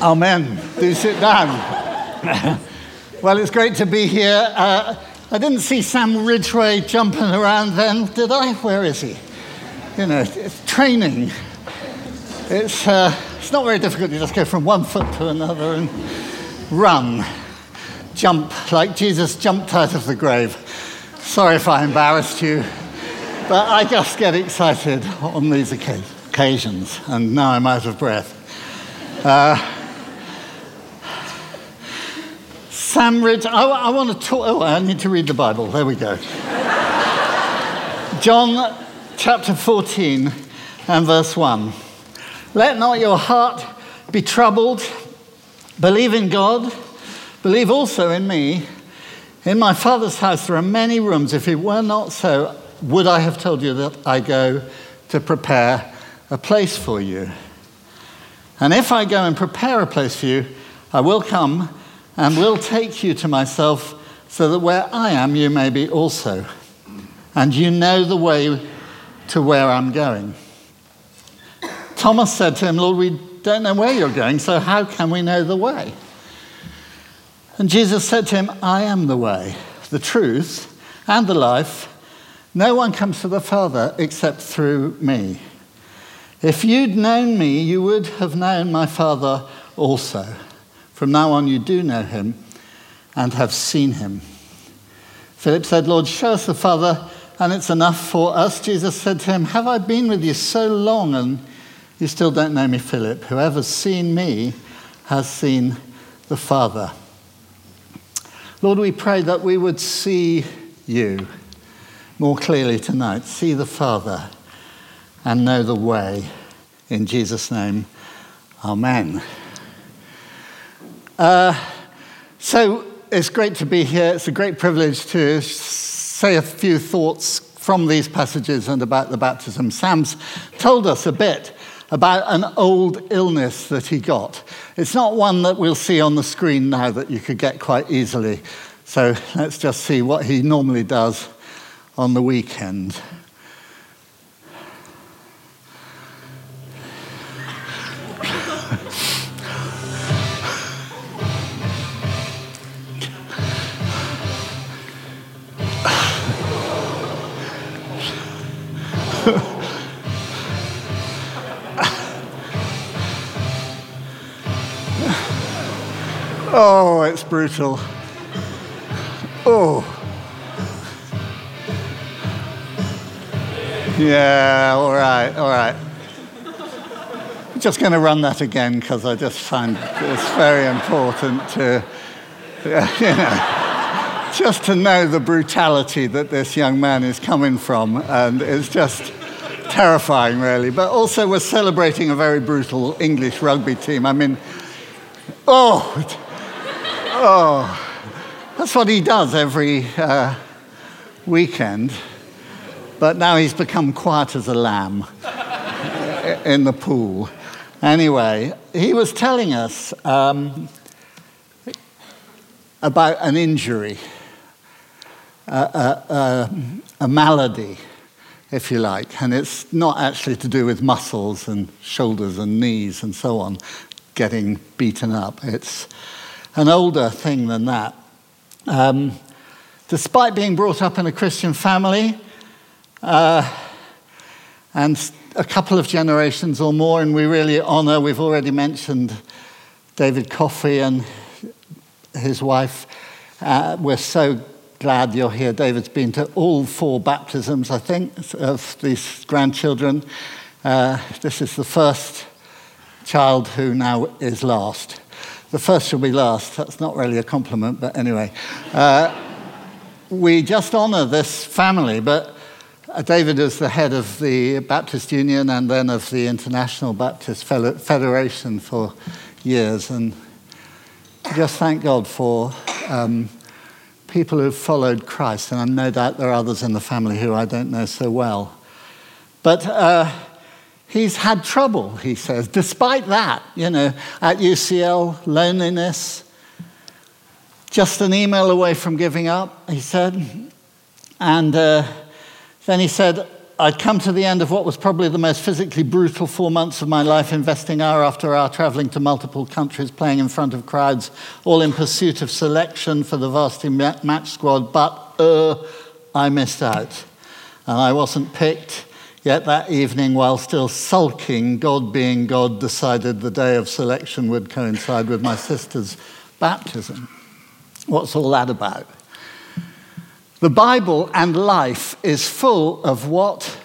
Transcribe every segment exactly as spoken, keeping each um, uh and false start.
Amen. Do sit down. Well, it's great to be here. Uh, I didn't see Sam Ridgway jumping around then, did I? Where is he? You know, it's training. It's, uh, it's not very difficult. You just go from one foot to another and run. Jump, like Jesus jumped out of the grave. Sorry if I embarrassed you, but I just get excited on these occasions, and now I'm out of breath. Uh, Sam Ridge, I, I want to talk, oh, I need to read the Bible. There we go. John chapter fourteen and verse one. Let not your heart be troubled. Believe in God. Believe also in me. In my Father's house there are many rooms. If it were not so, would I have told you that I go to prepare a place for you? And if I go and prepare a place for you, I will come and will take you to myself, so that where I am, you may be also. And you know the way to where I'm going. Thomas said to him, Lord, we don't know where you're going, so how can we know the way? And Jesus said to him, I am the way, the truth, and the life. No one comes to the Father except through me. If you'd known me, you would have known my Father also. From now on you do know him and have seen him. Philip said, Lord, show us the Father, and it's enough for us. Jesus said to him, have I been with you so long, and you still don't know me, Philip? Whoever's seen me has seen the Father. Lord, we pray that we would see you more clearly tonight, see the Father, and know the way. In Jesus' name, amen. Uh, so it's great to be here. It's a great privilege to say a few thoughts from these passages and about the baptism. Sam's told us a bit about an old illness that he got. It's not one that we'll see on the screen now that you could get quite easily. So let's just see what he normally does on the weekend. Oh, it's brutal. Oh. Yeah, all right, all right. I'm just going to run that again because I just find it's very important to, uh, you know, just to know the brutality that this young man is coming from, and it's just terrifying, really. But also we're celebrating a very brutal English rugby team. I mean, oh, oh. That's what he does every uh, weekend. But now he's become quiet as a lamb in the pool. Anyway, he was telling us um, about an injury, a, a, a, a malady, if you like. And it's not actually to do with muscles and shoulders and knees and so on getting beaten up. It's an older thing than that. Um, despite being brought up in a Christian family, uh, and a couple of generations or more, and we really honor, we've already mentioned David Coffey and his wife. Uh, we're so glad you're here. David's been to all four baptisms, I think, of these grandchildren. Uh, this is the first child who now is last. The first shall be last. That's not really a compliment, but anyway. Uh, we just honor this family, but David is the head of the Baptist Union and then of the International Baptist Federation for years. And just thank God for um, people who've followed Christ. And I'm no doubt there are others in the family who I don't know so well. But uh, he's had trouble, he says, despite that, you know, at U C L, loneliness, just an email away from giving up, he said. And uh, then he said, I'd come to the end of what was probably the most physically brutal four months of my life, investing hour after hour, traveling to multiple countries, playing in front of crowds, all in pursuit of selection for the varsity match squad. But uh, I missed out, and I wasn't picked. Yet that evening, while still sulking, God being God, decided the day of selection would coincide with my sister's baptism. What's all that about? The Bible and life is full of what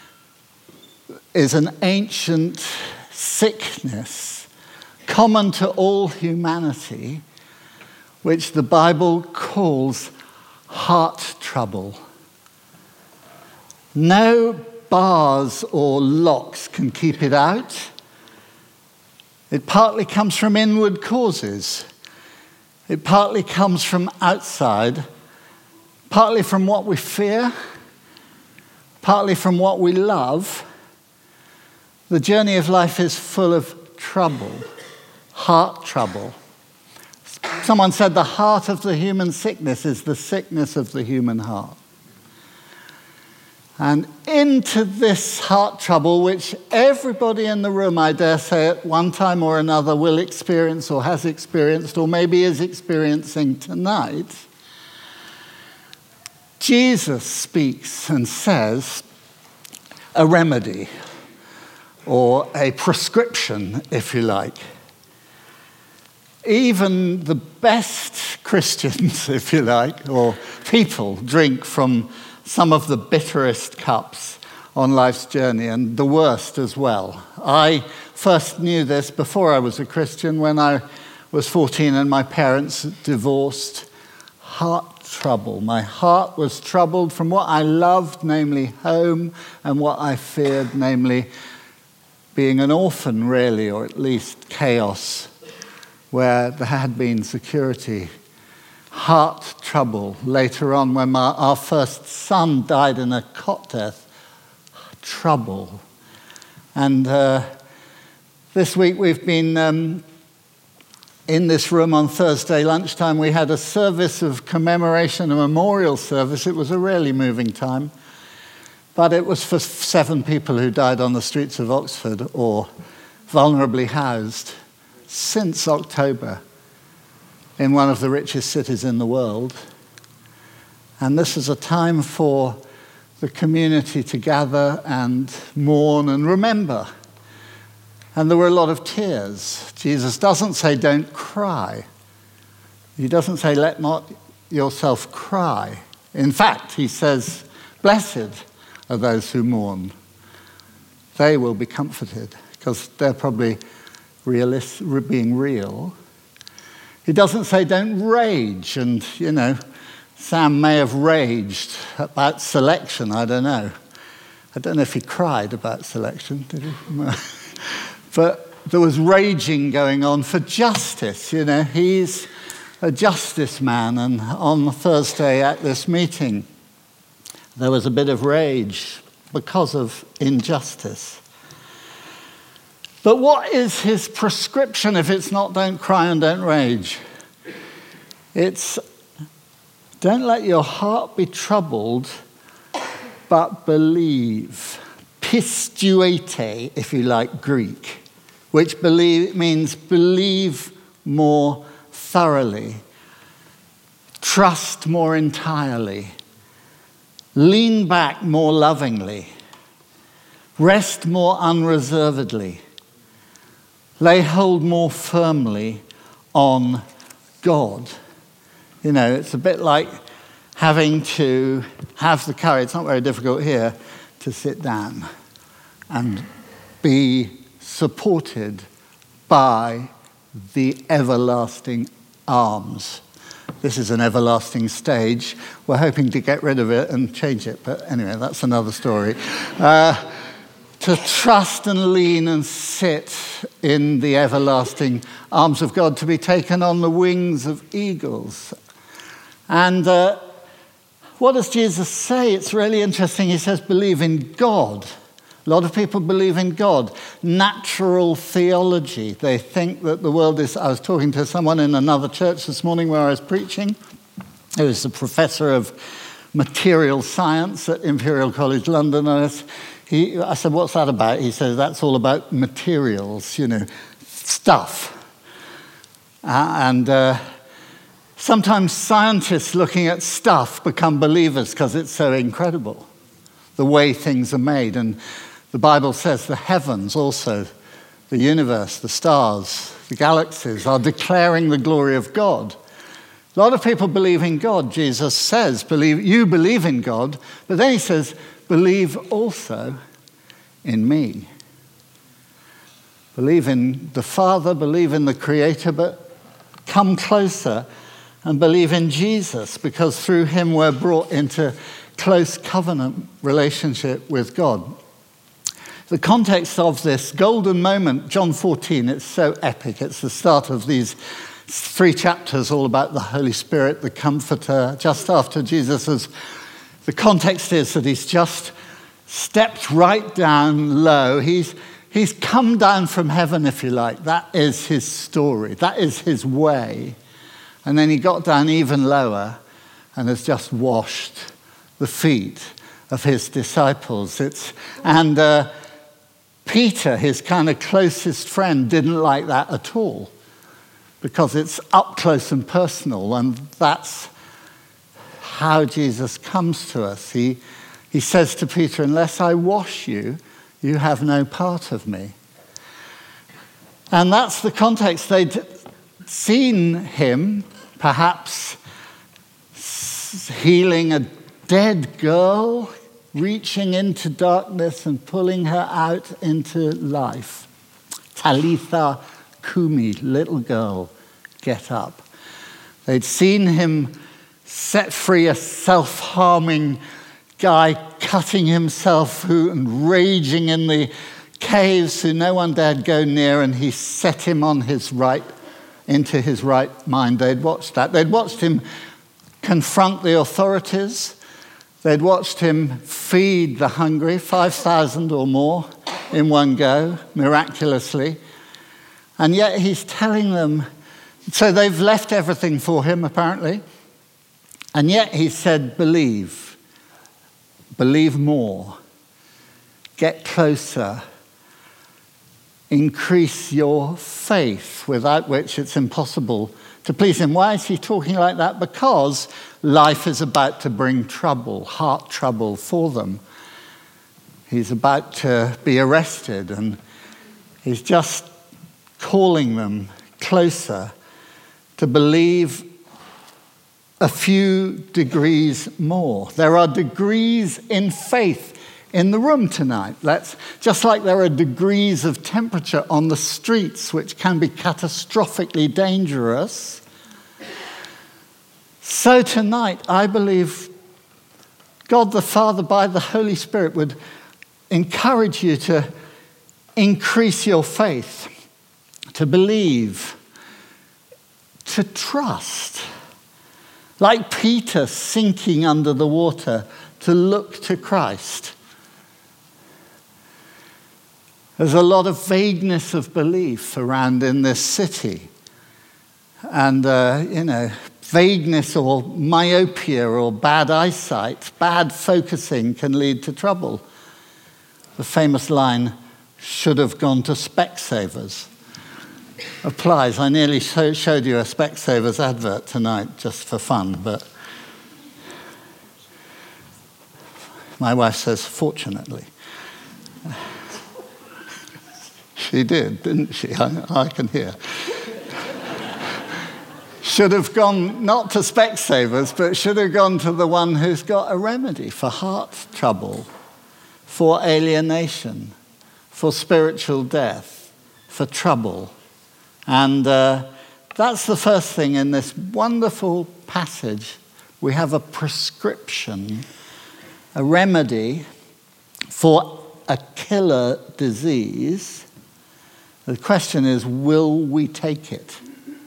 is an ancient sickness common to all humanity, which the Bible calls heart trouble. No bars or locks can keep it out. It partly comes from inward causes. It partly comes from outside, partly from what we fear, partly from what we love. The journey of life is full of trouble, heart trouble. Someone said the heart of the human sickness is the sickness of the human heart. And into this heart trouble, which everybody in the room, I dare say, at one time or another will experience or has experienced or maybe is experiencing tonight, Jesus speaks and says a remedy or a prescription, if you like. Even the best Christians, if you like, or people drink from some of the bitterest cups on life's journey, and the worst as well. I first knew this before I was a Christian, when I was fourteen and my parents divorced. Heart trouble. My heart was troubled from what I loved, namely home, and what I feared, namely being an orphan, really, or at least chaos, where there had been security. Heart trouble later on when my, our first son died in a cot death. Trouble. And uh, this week we've been um, in this room on Thursday lunchtime. We had a service of commemoration, a memorial service. It was a really moving time. But it was for seven people who died on the streets of Oxford or vulnerably housed since October, in one of the richest cities in the world. And this is a time for the community to gather and mourn and remember. And there were a lot of tears. Jesus doesn't say, don't cry. He doesn't say, let not yourself cry. In fact, he says, blessed are those who mourn. They will be comforted, because they're probably realist, being real. He doesn't say don't rage, and, you know, Sam may have raged about selection, I don't know. I don't know if he cried about selection, did he? But there was raging going on for justice, you know. He's a justice man, and on Thursday at this meeting, there was a bit of rage because of injustice. But what is his prescription if it's not don't cry and don't rage? It's don't let your heart be troubled, but believe. Pistuete, if you like Greek, which believe, means believe more thoroughly, trust more entirely, lean back more lovingly, rest more unreservedly, lay hold more firmly on God. You know, it's a bit like having to have the courage, it's not very difficult here, to sit down and be supported by the everlasting arms. This is an everlasting stage. We're hoping to get rid of it and change it, but anyway, that's another story. Uh, to trust and lean and sit in the everlasting arms of God, to be taken on the wings of eagles. And uh, what does Jesus say? It's really interesting. He says, believe in God. A lot of people believe in God. Natural theology. They think that the world is... I was talking to someone in another church this morning where I was preaching. He was a professor of material science at Imperial College London. And he, I said, what's that about? He said, that's all about materials, you know, stuff. Uh, and uh, sometimes scientists looking at stuff become believers because it's so incredible, the way things are made. And the Bible says the heavens also, the universe, the stars, the galaxies are declaring the glory of God. A lot of people believe in God. Jesus says, "Believe you believe in God," but then he says, "Believe also in me." Believe in the Father, believe in the Creator, but come closer and believe in Jesus, because through him we're brought into close covenant relationship with God. The context of this golden moment, John fourteen, it's so epic. It's the start of these three chapters all about the Holy Spirit, the Comforter. Just after Jesus has, the context is that he's just stepped right down low. He's, he's come down from heaven, if you like. That is his story. That is his way. And then he got down even lower and has just washed the feet of his disciples. It's, and uh, Peter, his kind of closest friend, didn't like that at all, because it's up close and personal, and that's how Jesus comes to us. He, he says to Peter, unless I wash you, you have no part of me. And that's the context. They'd seen him, perhaps healing a dead girl, reaching into darkness and pulling her out into life. Talitha Kumi, little girl, get up. They'd seen him set free a self-harming guy, cutting himself who, and raging in the caves who no one dared go near, and he set him on his right, into his right mind. They'd watched that. They'd watched him confront the authorities. They'd watched him feed the hungry, five thousand or more in one go, miraculously. And yet he's telling them, so they've left everything for him, apparently. And yet he said, believe. Believe more. Get closer. Increase your faith, without which it's impossible to please him. Why is he talking like that? Because life is about to bring trouble, heart trouble for them. He's about to be arrested, and he's just calling them closer to believe a few degrees more. There are degrees in faith in the room tonight. That's just like there are degrees of temperature on the streets, which can be catastrophically dangerous. So tonight, I believe God the Father, by the Holy Spirit, would encourage you to increase your faith, to believe, to trust. Like Peter sinking under the water, to look to Christ. There's a lot of vagueness of belief around in this city. And, uh, you know, vagueness or myopia or bad eyesight, bad focusing can lead to trouble. The famous line, should have gone to Specsavers, applies. I nearly show, showed you a Specsavers advert tonight just for fun, but my wife says, fortunately. She did, didn't she? I, I can hear. Should have gone not to Specsavers, but should have gone to the one who's got a remedy for heart trouble, for alienation, for spiritual death, for trouble. And uh, that's the first thing in this wonderful passage. We have a prescription, a remedy for a killer disease. The question is, will we take it?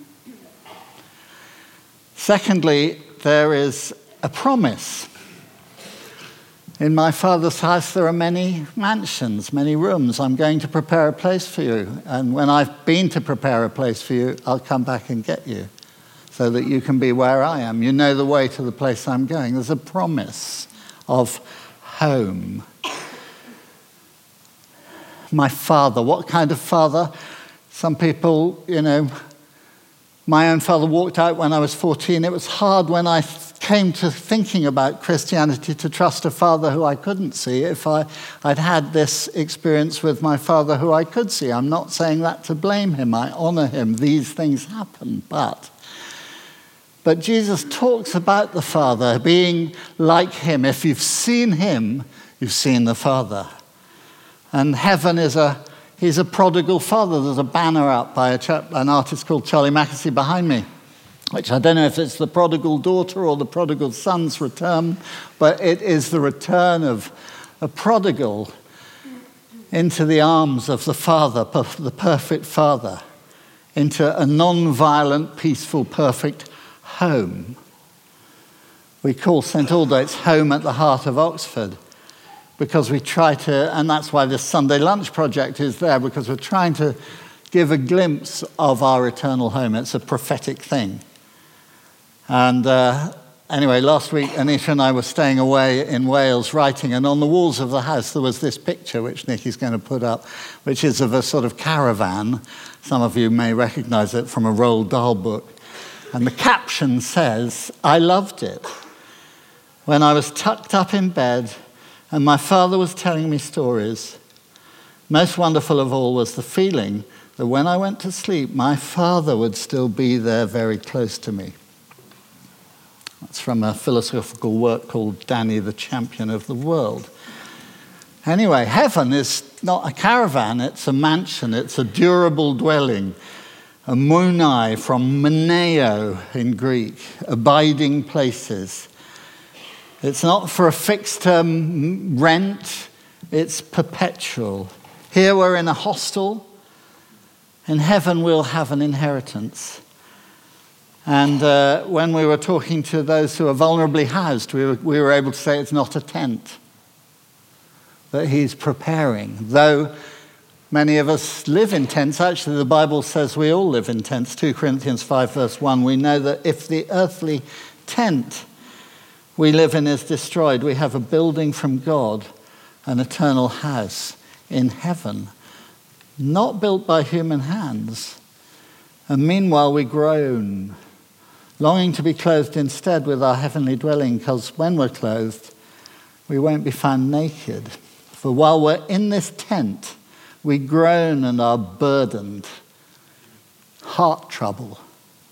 Secondly, there is a promise. In my Father's house there are many mansions, many rooms. I'm going to prepare a place for you. And when I've been to prepare a place for you, I'll come back and get you. It's so that you can be where I am. You know the way to the place I'm going. There's a promise of home. My father, what kind of father? Some people, you know, my own father walked out when I was fourteen. It was hard when I came to thinking about Christianity to trust a father who I couldn't see if I, I'd had this experience with my father who I could see. I'm not saying that to blame him. I honor him. These things happen. But, but Jesus talks about the Father being like him. If you've seen him, you've seen the Father. And heaven is a, he's a prodigal father. There's a banner up by a chap, an artist called Charlie Mackesy behind me, which I don't know if it's the prodigal daughter or the prodigal son's return, but it is the return of a prodigal into the arms of the Father, the perfect Father, into a non-violent, peaceful, perfect home. We call Saint Aldate's home at the heart of Oxford because we try to, and that's why this Sunday Lunch project is there, because we're trying to give a glimpse of our eternal home. It's a prophetic thing. And uh, anyway, last week, Anisha and I were staying away in Wales writing, and on the walls of the house there was this picture, which Nicky's going to put up, which is of a sort of caravan. Some of you may recognize it from a Roald Dahl book. And the caption says, "I loved it. When I was tucked up in bed and my father was telling me stories, most wonderful of all was the feeling that when I went to sleep, my father would still be there very close to me." That's from a philosophical work called Danny, the Champion of the World. Anyway, heaven is not a caravan, it's a mansion, it's a durable dwelling, a monai from moneo in Greek, abiding places. It's not for a fixed term rent, it's perpetual. Here we're in a hostel. In heaven we'll have an inheritance. And uh, when we were talking to those who are vulnerably housed, we were, we were able to say it's not a tent that he's preparing. Though many of us live in tents, actually the Bible says we all live in tents. Second Corinthians five verse one, we know that if the earthly tent we live in is destroyed, we have a building from God, an eternal house in heaven, not built by human hands. And meanwhile we groan, longing to be clothed instead with our heavenly dwelling, because when we're clothed, we won't be found naked. For while we're in this tent, we groan and are burdened, heart trouble.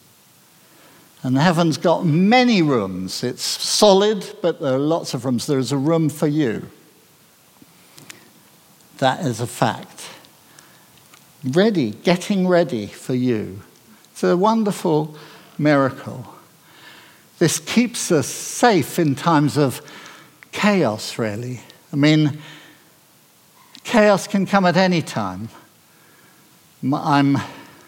And heaven's got many rooms. It's solid, but there are lots of rooms. There is a room for you. That is a fact. Ready, getting ready for you. It's a wonderful miracle. This keeps us safe in times of chaos, really. I mean, chaos can come at any time. I'm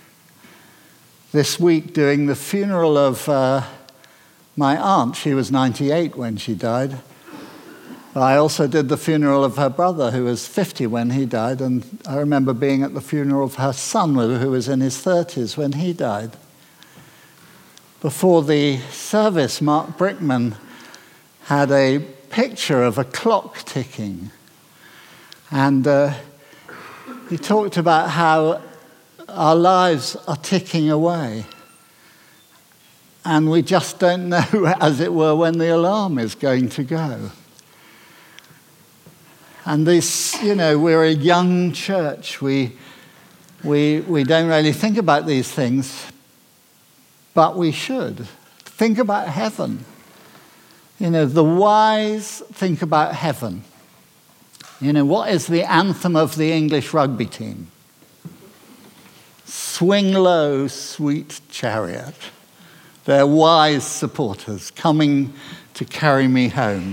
this week doing the funeral of uh, my aunt. She was ninety-eight when she died. But I also did the funeral of her brother, who was fifty when he died, and I remember being at the funeral of her son, who was in his thirties when he died. Before the service, Mark Brickman had a picture of a clock ticking. And uh, he talked about how our lives are ticking away. And we just don't know, as it were, when the alarm is going to go. And this, you know, we're a young church. We, we, we don't really think about these things. But we should. Think about heaven. You know, the wise think about heaven. You know, what is the anthem of the English rugby team? Swing low, sweet chariot. They're wise supporters coming to carry me home.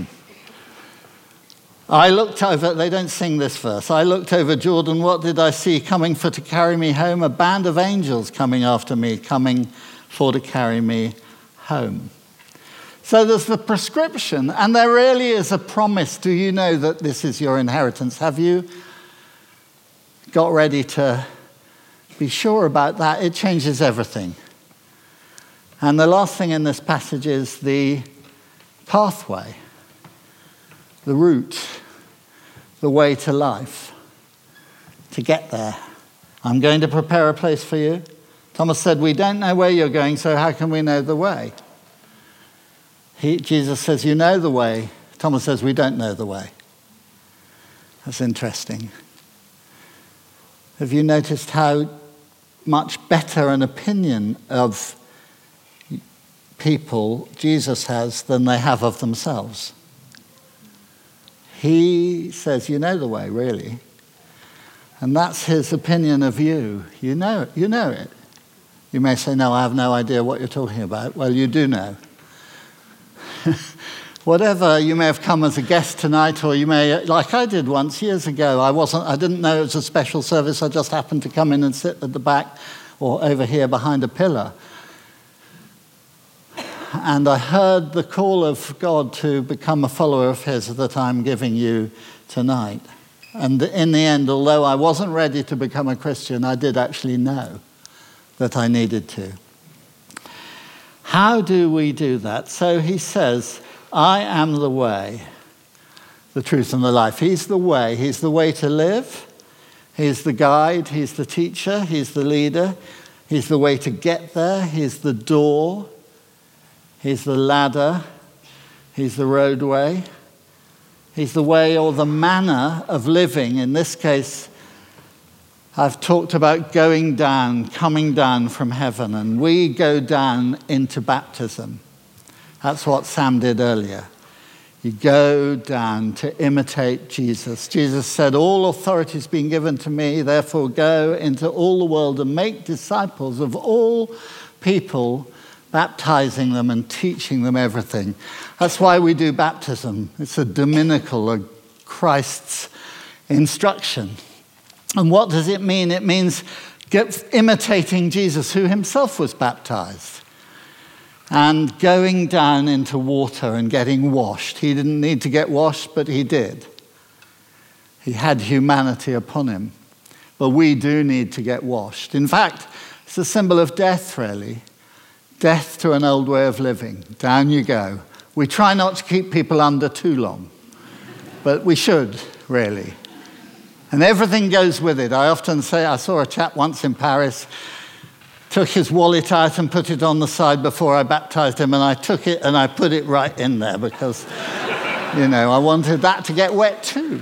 I looked over, they don't sing this verse. I looked over Jordan, what did I see coming for to carry me home? A band of angels coming after me, coming for to carry me home. So there's the prescription, and there really is a promise. Do you know that this is your inheritance? Have you got ready to be sure about that? It changes everything. And the last thing in this passage is the pathway, the route, the way to life, to get there. I'm going to prepare a place for you. Thomas said, we don't know where you're going, so how can we know the way? He, Jesus says, you know the way. Thomas says, we don't know the way. That's interesting. Have you noticed how much better an opinion of people Jesus has than they have of themselves? He says, you know the way, really. And that's his opinion of you. You know it. You know it. You may say, no, I have no idea what you're talking about. Well, you do know. Whatever, you may have come as a guest tonight, or you may, like I did once years ago, I wasn't, I didn't know it was a special service. I just happened to come in and sit at the back or over here behind a pillar. And I heard the call of God to become a follower of his that I'm giving you tonight. And in the end, although I wasn't ready to become a Christian, I did actually know that I needed to. How do we do that? So he says, I am the way, the truth, and the life. He's the way. He's the way to live. He's the guide. He's the teacher. He's the leader. He's the way to get there. He's the door. He's the ladder. He's the roadway. He's the way or the manner of living. In this case, I've talked about going down, coming down from heaven, and we go down into baptism. That's what Sam did earlier. You go down to imitate Jesus. Jesus said, all authority has been given to me, therefore go into all the world and make disciples of all people, baptizing them and teaching them everything. That's why we do baptism. It's a dominical of Christ's instruction. And what does it mean? It means get, imitating Jesus, who himself was baptized, and going down into water and getting washed. He didn't need to get washed, but he did. He had humanity upon him. But we do need to get washed. In fact, it's a symbol of death, really. Death to an old way of living. Down you go. We try not to keep people under too long, but we should, really. And everything goes with it. I often say, I saw a chap once in Paris, took his wallet out and put it on the side before I baptized him, and I took it and I put it right in there because, you know, I wanted that to get wet too.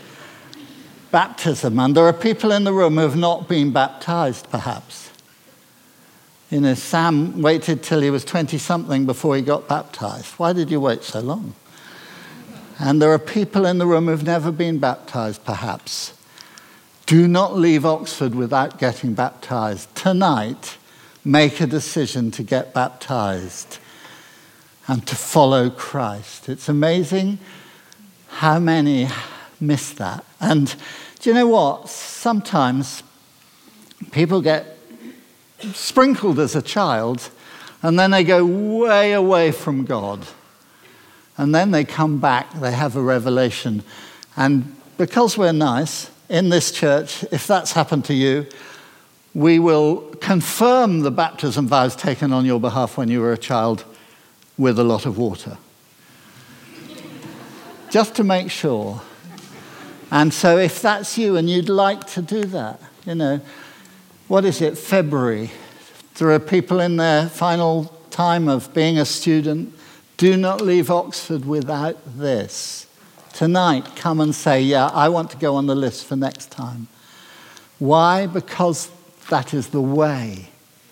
Baptism. And there are people in the room who have not been baptized, perhaps. You know, Sam waited till he was twenty-something before he got baptized. Why did you wait so long? And there are people in the room who've never been baptized, perhaps. Do not leave Oxford without getting baptized. Tonight, make a decision to get baptized and to follow Christ. It's amazing how many miss that. And do you know what? Sometimes people get sprinkled as a child and then they go way away from God. And then they come back, they have a revelation. And because we're nice, in this church, if that's happened to you, we will confirm the baptism vows taken on your behalf when you were a child with a lot of water. Just to make sure. And so if that's you and you'd like to do that, you know, what is it, February? There are people in their final time of being a student. Do not leave Oxford without this. Tonight, come and say, yeah, I want to go on the list for next time. Why? Because that is the way.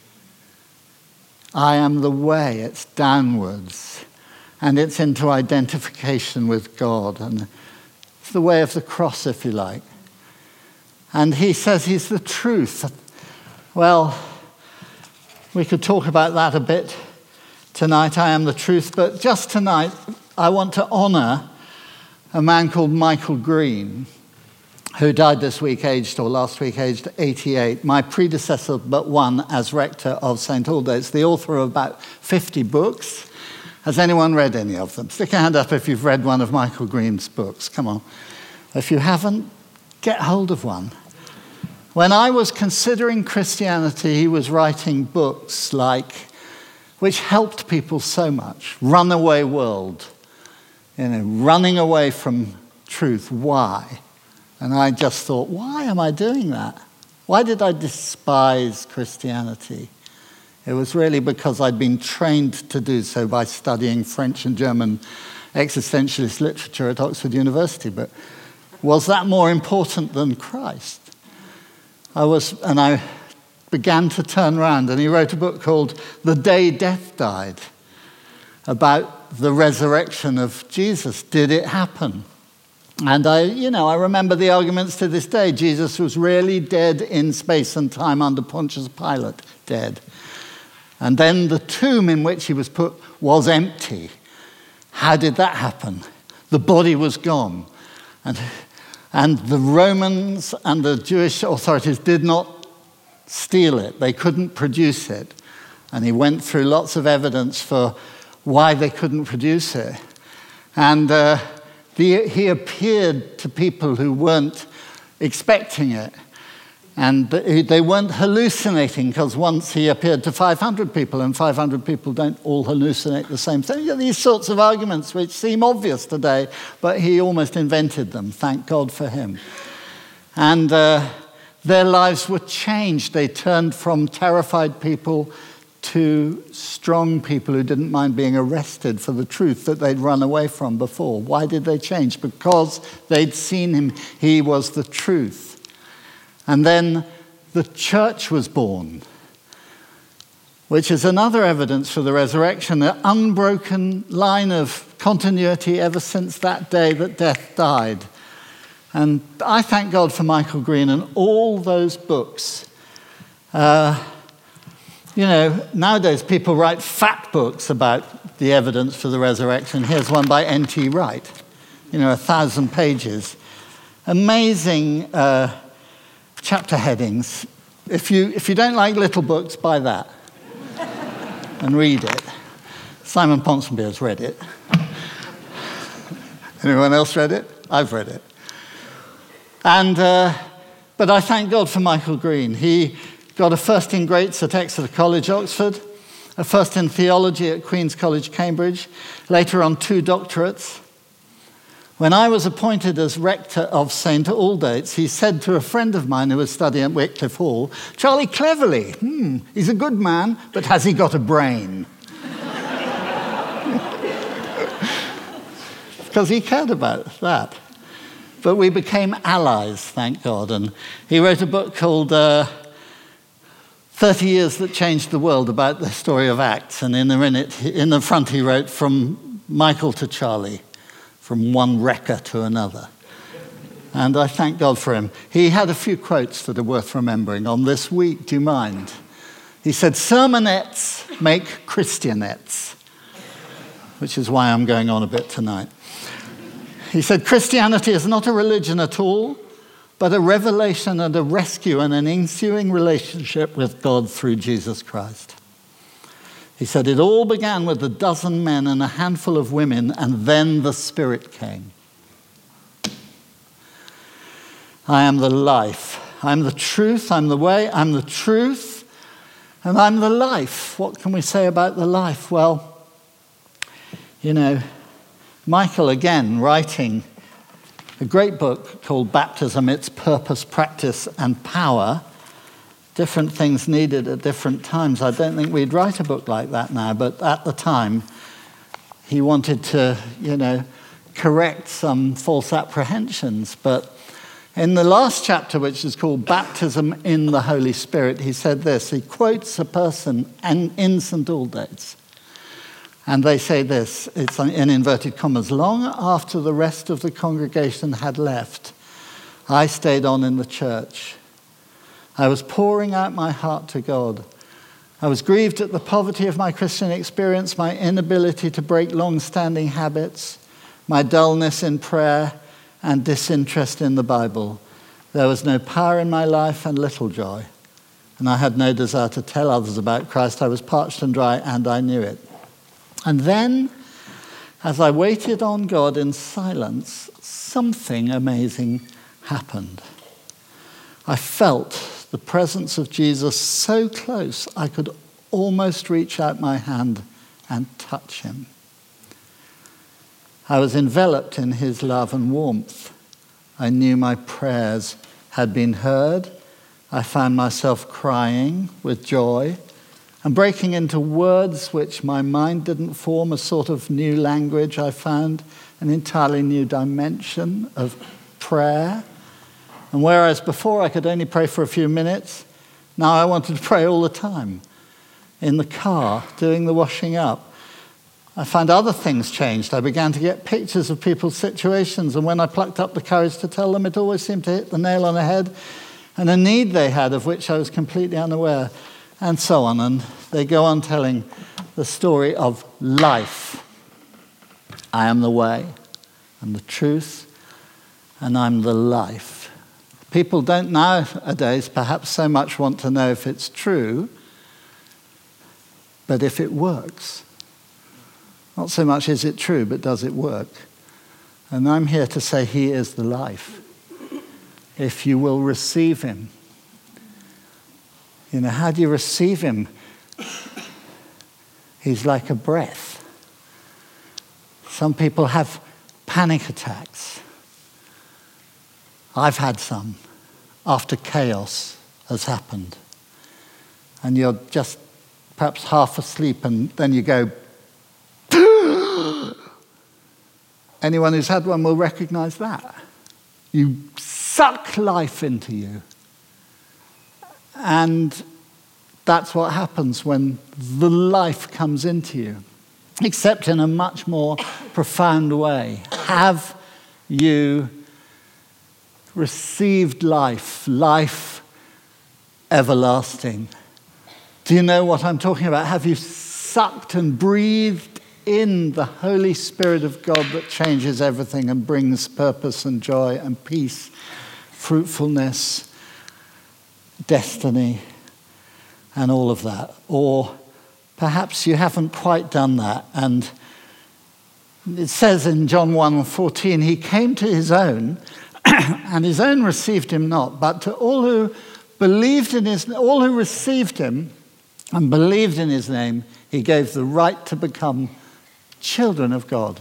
I am the way. It's downwards. And it's into identification with God. And it's the way of the cross, if you like. And he says he's the truth. Well, we could talk about that a bit tonight. I am the truth. But just tonight, I want to honor a man called Michael Green, who died this week aged, or last week aged eighty-eight, my predecessor but one as rector of Saint Aldate's, the author of about fifty books. Has anyone read any of them? Stick a hand up if you've read one of Michael Green's books. Come on. If you haven't, get hold of one. When I was considering Christianity, he was writing books like, which helped people so much. Runaway world, you know, running away from truth. Why? And I just thought, why am I doing that? Why did I despise Christianity? It was really because I'd been trained to do so by studying French and German existentialist literature at Oxford University. But was that more important than Christ? I was, and I began to turn around, and he wrote a book called The Day Death Died, about the resurrection of Jesus. Did it happen? And I, you know, I remember the arguments to this day. Jesus was really dead in space and time under Pontius Pilate, dead. And then the tomb in which he was put was empty. How did that happen? The body was gone. And, and the Romans and the Jewish authorities did not steal it. They couldn't produce it. And he went through lots of evidence for why they couldn't produce it. And uh, the, he appeared to people who weren't expecting it. And they weren't hallucinating, because once he appeared to five hundred people, and five hundred people don't all hallucinate the same thing. You know, these sorts of arguments which seem obvious today, but he almost invented them. Thank God for him. And uh, their lives were changed. They turned from terrified people to strong people who didn't mind being arrested for the truth that they'd run away from before. Why did they change? Because they'd seen him. He was the truth. And then the church was born, which is another evidence for the resurrection, an unbroken line of continuity ever since that day that death died. And I thank God for Michael Green and all those books. Uh, you know, nowadays people write fat books about the evidence for the resurrection. Here's one by N T Wright, you know, a thousand pages. Amazing uh chapter headings. If you if you don't like little books, buy that and read it. Simon Ponsonby has read it. Anyone else read it? I've read it. And uh, but I thank God for Michael Green. He got a first in Greats at Exeter College, Oxford, a first in theology at Queen's College, Cambridge, later on two doctorates. When I was appointed as rector of Saint Aldate's, he said to a friend of mine who was studying at Wycliffe Hall, Charlie Cleverly, hmm, he's a good man, but has he got a brain? Because he cared about that. But we became allies, thank God. And he wrote a book called uh, thirty years That Changed the World, about the story of Acts. And in the, minute, in the front he wrote, From Michael to Charlie, from one wrecker to another. And I thank God for him. He had a few quotes that are worth remembering on this week. Do you mind? He said, sermonettes make Christianettes, which is why I'm going on a bit tonight. He said, Christianity is not a religion at all, but a revelation and a rescue and an ensuing relationship with God through Jesus Christ. He said, it all began with a dozen men and a handful of women, and then the Spirit came. I am the life. I'm the truth. I'm the way. I'm the truth. And I'm the life. What can we say about the life? Well, you know, Michael, again, writing a great book called Baptism, Its Purpose, Practice, and Power. Different things needed at different times. I don't think we'd write a book like that now, but at the time, he wanted to, you know, correct some false apprehensions. But in the last chapter, which is called Baptism in the Holy Spirit, he said this. He quotes a person in Saint Aldate's. And they say this, it's in inverted commas, long after the rest of the congregation had left, I stayed on in the church. I was pouring out my heart to God. I was grieved at the poverty of my Christian experience, my inability to break long-standing habits, my dullness in prayer, and disinterest in the Bible. There was no power in my life and little joy. And I had no desire to tell others about Christ. I was parched and dry, and I knew it. And then, as I waited on God in silence, something amazing happened. I felt the presence of Jesus so close I could almost reach out my hand and touch him. I was enveloped in his love and warmth. I knew my prayers had been heard. I found myself crying with joy and breaking into words which my mind didn't form, a sort of new language. I found an entirely new dimension of prayer. And whereas before I could only pray for a few minutes, now I wanted to pray all the time. In the car, doing the washing up. I found other things changed. I began to get pictures of people's situations, and when I plucked up the courage to tell them, it always seemed to hit the nail on the head, and a need they had of which I was completely unaware, and so on. And they go on telling the story of life. I am the way, and the truth, and I'm the life. People don't nowadays perhaps so much want to know if it's true, but if it works. Not so much is it true, but does it work? And I'm here to say he is the life. If you will receive him. You know, how do you receive him? He's like a breath. Some people have panic attacks. I've had some after chaos has happened. And you're just perhaps half asleep and then you go, anyone who's had one will recognize that. You suck life into you. And that's what happens when the life comes into you, except in a much more profound way. Have you received life, life everlasting? Do you know what I'm talking about? Have you sucked and breathed in the Holy Spirit of God that changes everything and brings purpose and joy and peace, fruitfulness, destiny, and all of that? Or perhaps you haven't quite done that. And it says in John one fourteen, he came to his own, and his own received him not. But to all who believed in his, all who received him and believed in his name, he gave the right to become children of God.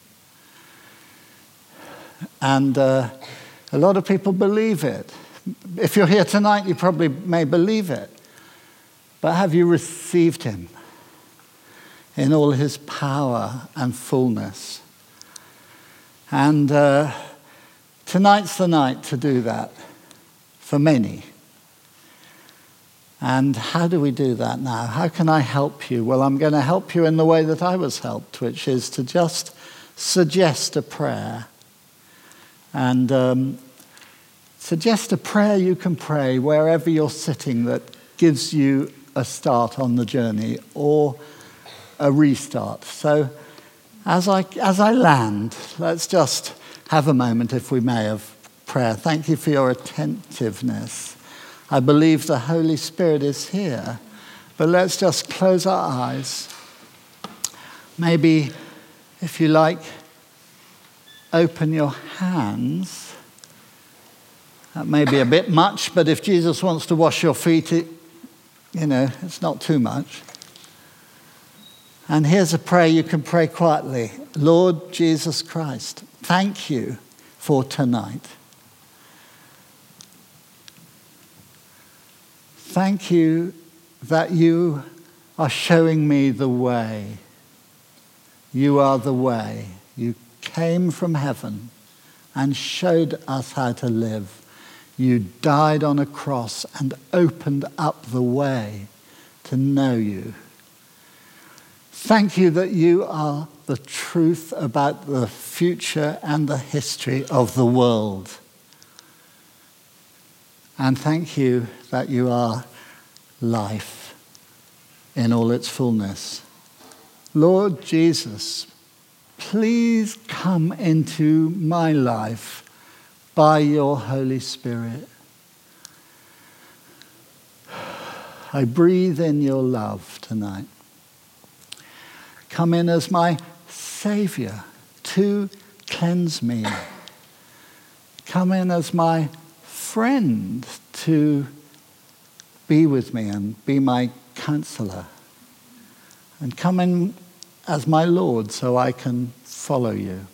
And uh, a lot of people believe it. If you're here tonight, you probably may believe it. But have you received him in all his power and fullness? And uh, tonight's the night to do that for many. And how do we do that now? How can I help you? Well, I'm going to help you in the way that I was helped, which is to just suggest a prayer. And um, suggest a prayer you can pray wherever you're sitting that gives you a start on the journey or a restart. So as I, as I land, let's just have a moment, if we may, of prayer. Thank you for your attentiveness. I believe the Holy Spirit is here, but let's just close our eyes. Maybe, if you like, open your hands. That may be a bit much, but if Jesus wants to wash your feet, it, you know, it's not too much. And here's a prayer you can pray quietly. Lord Jesus Christ, thank you for tonight. Thank you that you are showing me the way. You are the way. You came from heaven and showed us how to live. You died on a cross and opened up the way to know you. Thank you that you are the truth about the future and the history of the world. And thank you that you are life in all its fullness. Lord Jesus, please come into my life by your Holy Spirit. I breathe in your love tonight. Come in as my Savior to cleanse me. Come in as my friend to be with me and be my counselor. and come in as my Lord so I can follow you.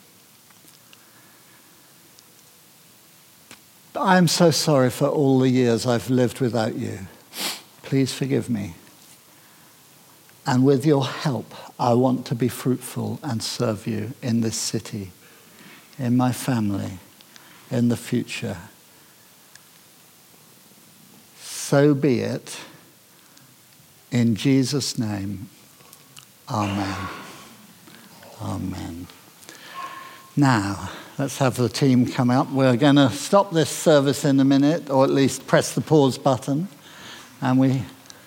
I'm so sorry for all the years I've lived without you. Please forgive me. And with your help, I want to be fruitful and serve you in this city, in my family, in the future. So be it. In Jesus' name, amen. Amen. Now, let's have the team come up. We're going to stop this service in a minute, or at least press the pause button. And we...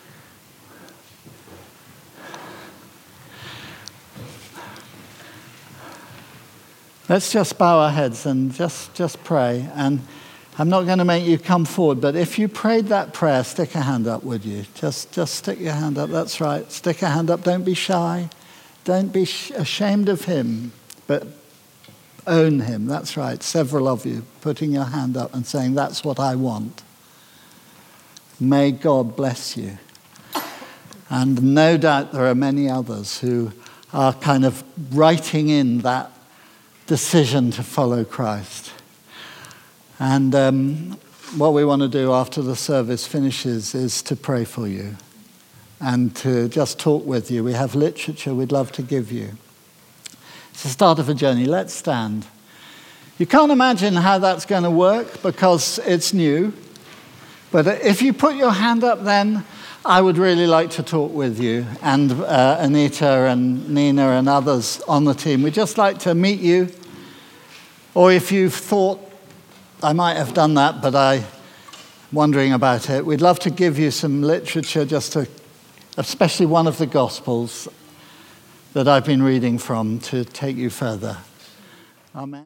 Let's just bow our heads and just, just pray. And I'm not going to make you come forward, but if you prayed that prayer, stick a hand up, would you? Just, just stick your hand up. That's right. Stick a hand up. Don't be shy. Don't be sh- ashamed of him, but own him. That's right. Several of you putting your hand up and saying, that's what I want. May God bless you. And no doubt there are many others who are kind of writing in that decision to follow Christ. And um, what we want to do after the service finishes is to pray for you and to just talk with you. We have literature we'd love to give you. It's the start of a journey. Let's stand. You can't imagine how that's going to work because it's new. But if you put your hand up, then I would really like to talk with you and uh, Anita and Nina and others on the team. We'd just like to meet you. Or if you've thought, I might have done that, but I'm wondering about it, we'd love to give you some literature, just to, especially one of the Gospels that I've been reading from, to take you further. Amen.